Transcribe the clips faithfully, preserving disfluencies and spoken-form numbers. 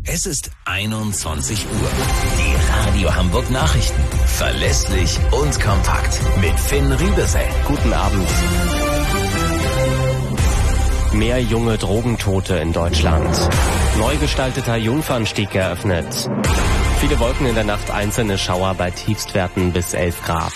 Es ist einundzwanzig Uhr. Die Radio Hamburg Nachrichten. Verlässlich und kompakt. Mit Finn Riebesell. Guten Abend. Mehr junge Drogentote in Deutschland. Neu gestalteter Jungfernstieg eröffnet. Viele Wolken in der Nacht, einzelne Schauer bei Tiefstwerten bis elf Grad.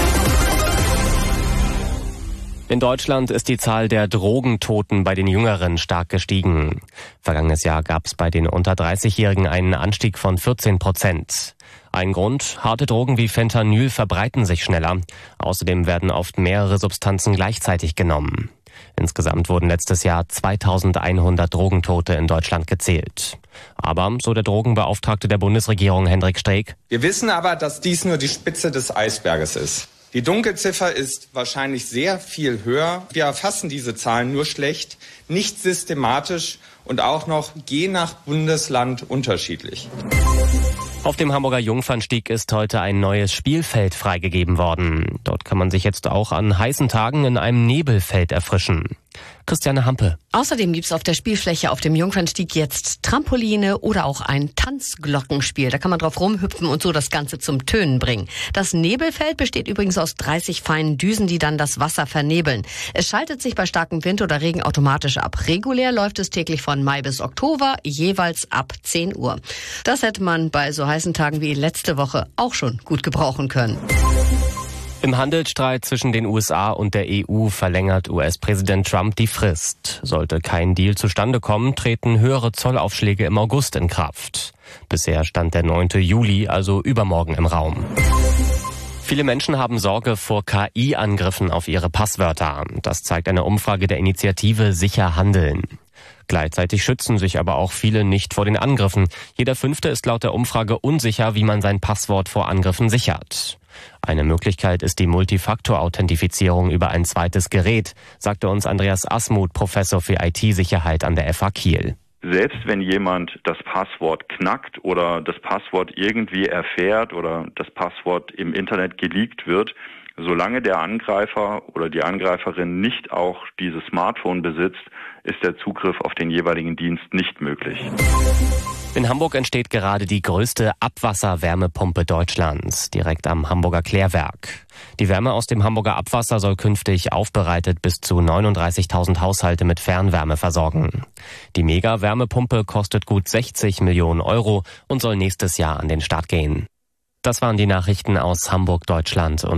In Deutschland ist die Zahl der Drogentoten bei den Jüngeren stark gestiegen. Vergangenes Jahr gab es bei den unter dreißigjährigen einen Anstieg von vierzehn Prozent. Ein Grund: harte Drogen wie Fentanyl verbreiten sich schneller. Außerdem werden oft mehrere Substanzen gleichzeitig genommen. Insgesamt wurden letztes Jahr zweitausendeinhundert Drogentote in Deutschland gezählt. Aber, so der Drogenbeauftragte der Bundesregierung Hendrik Streeck: Wir wissen aber, dass dies nur die Spitze des Eisberges ist. Die Dunkelziffer ist wahrscheinlich sehr viel höher. Wir erfassen diese Zahlen nur schlecht, nicht systematisch und auch noch je nach Bundesland unterschiedlich. Auf dem Hamburger Jungfernstieg ist heute ein neues Spielfeld freigegeben worden. Dort kann man sich jetzt auch an heißen Tagen in einem Nebelfeld erfrischen. Christiane Hampe. Außerdem gibt's auf der Spielfläche auf dem Jungfernstieg jetzt Trampoline oder auch ein Tanzglockenspiel. Da kann man drauf rumhüpfen und so das Ganze zum Tönen bringen. Das Nebelfeld besteht übrigens aus dreißig feinen Düsen, die dann das Wasser vernebeln. Es schaltet sich bei starkem Wind oder Regen automatisch ab. Regulär läuft es täglich von Mai bis Oktober, jeweils ab zehn Uhr. Das hätte man bei so heißen Tagen wie letzte Woche auch schon gut gebrauchen können. Im Handelsstreit zwischen den U S A und der E U verlängert U S-Präsident Trump die Frist. Sollte kein Deal zustande kommen, treten höhere Zollaufschläge im August in Kraft. Bisher stand der neunte Juli, also übermorgen, im Raum. Viele Menschen haben Sorge vor K I-Angriffen auf ihre Passwörter. Das zeigt eine Umfrage der Initiative Sicher Handeln. Gleichzeitig schützen sich aber auch viele nicht vor den Angriffen. Jeder Fünfte ist laut der Umfrage unsicher, wie man sein Passwort vor Angriffen sichert. Eine Möglichkeit ist die Multifaktor-Authentifizierung über ein zweites Gerät, sagte uns Andreas Asmuth, Professor für I T-Sicherheit an der F H Kiel. Selbst wenn jemand das Passwort knackt oder das Passwort irgendwie erfährt oder das Passwort im Internet geleakt wird, solange der Angreifer oder die Angreiferin nicht auch dieses Smartphone besitzt, ist der Zugriff auf den jeweiligen Dienst nicht möglich. In Hamburg entsteht gerade die größte Abwasserwärmepumpe Deutschlands, direkt am Hamburger Klärwerk. Die Wärme aus dem Hamburger Abwasser soll künftig aufbereitet bis zu neununddreißigtausend Haushalte mit Fernwärme versorgen. Die Mega-Wärmepumpe kostet gut sechzig Millionen Euro und soll nächstes Jahr an den Start gehen. Das waren die Nachrichten aus Hamburg, Deutschland und